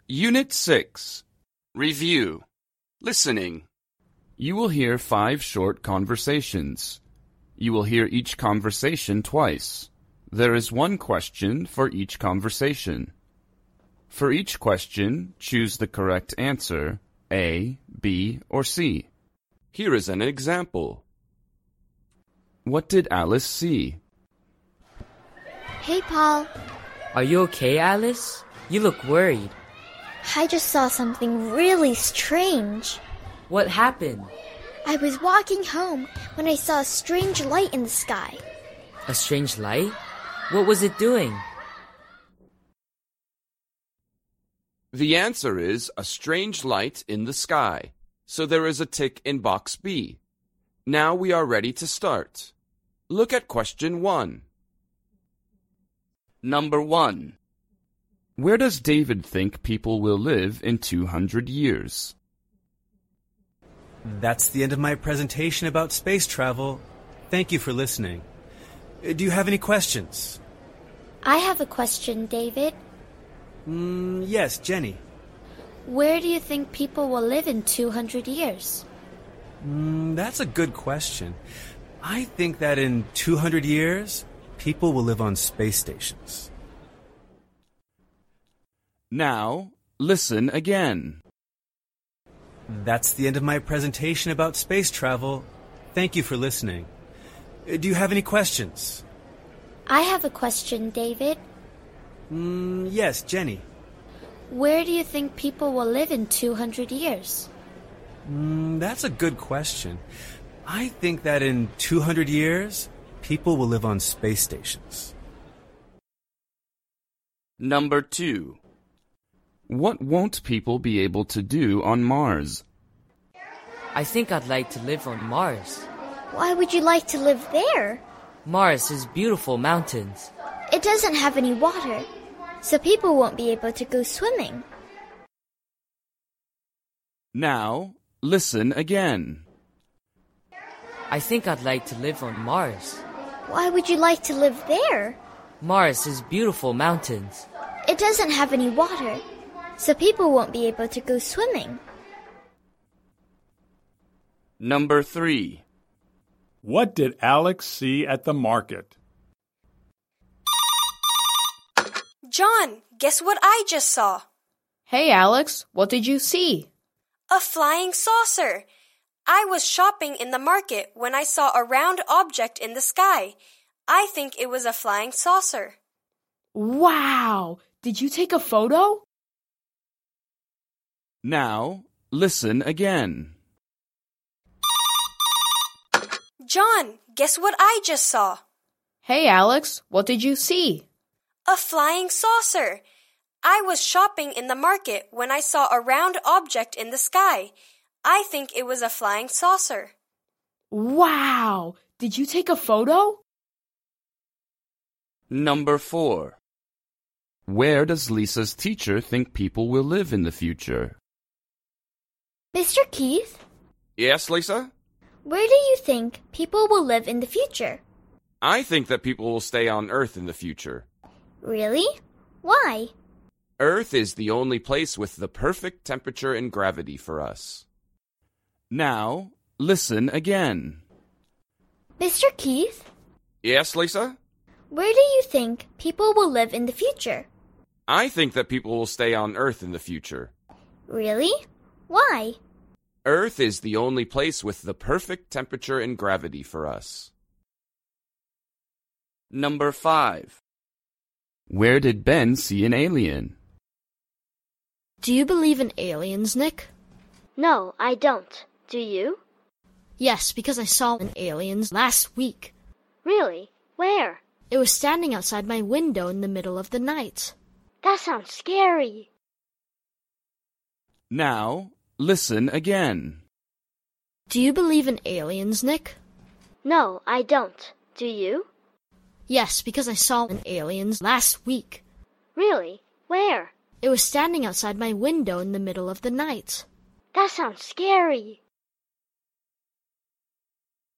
Unit 6. Review. Listening. You will hear 5 short conversations. You will hear each conversation twice. There is 1 question for each conversation. For each question, choose the correct answer, A, B, or C. Here is an example. What did Alice see? Hey, Paul. Are you okay, Alice? You look worried. I just saw something really strange. What happened? I was walking home when I saw a strange light in the sky. A strange light? What was it doing? The answer is a strange light in the sky. So there is a tick in box B. Now we are ready to start. Look at question 1. Number 1. Where does David think people will live in 200 years? That's the end of my presentation about space travel. Thank you for listening. Do you have any questions? I have a question, David. Yes, Jenny. Where do you think people will live in 200 years? That's a good question. I think that in 200 years, people will live on space stations. Now, listen again. That's the end of my presentation about space travel. Thank you for listening. Do you have any questions? I have a question, David. Yes, Jenny. Where do you think people will live in 200 years? That's a good question. I think that in 200 years, people will live on space stations. Number 2. What won't people be able to do on Mars? I think I'd like to live on Mars. Why would you like to live there? Mars has beautiful mountains. It doesn't have any water, so people won't be able to go swimming. Now, listen again. I think I'd like to live on Mars. Why would you like to live there? Mars has beautiful mountains. It doesn't have any water, so people won't be able to go swimming. Number 3. What did Alex see at the market? John, guess what I just saw? Hey, Alex, what did you see? A flying saucer. I was shopping in the market when I saw a round object in the sky. I think it was a flying saucer. Wow! Did you take a photo? Now, listen again. John, guess what I just saw? Hey, Alex, what did you see? A flying saucer. I was shopping in the market when I saw a round object in the sky. I think it was a flying saucer. Wow! Did you take a photo? Number 4. Where does Lisa's teacher think people will live in the future? Mr. Keith, Yes, Lisa? where do you think people will live in the future? I think that people will stay on Earth in the future. Really? Why? Earth is the only place with the perfect temperature and gravity for us. Now, listen again. Mr. Keith, Yes, Lisa? where do you think people will live in the future? I think that people will stay on Earth in the future. Really? Why? Earth is the only place with the perfect temperature and gravity for us. Number 5. Where did Ben see an alien? Do you believe in aliens, Nick? No, I don't. Do you? Yes, because I saw an alien last week. Really? Where? It was standing outside my window in the middle of the night. That sounds scary. Now, listen again. Do you believe in aliens, Nick? No, I don't. Do you? Yes, because I saw an alien last week. Really? Where? It was standing outside my window in the middle of the night. That sounds scary.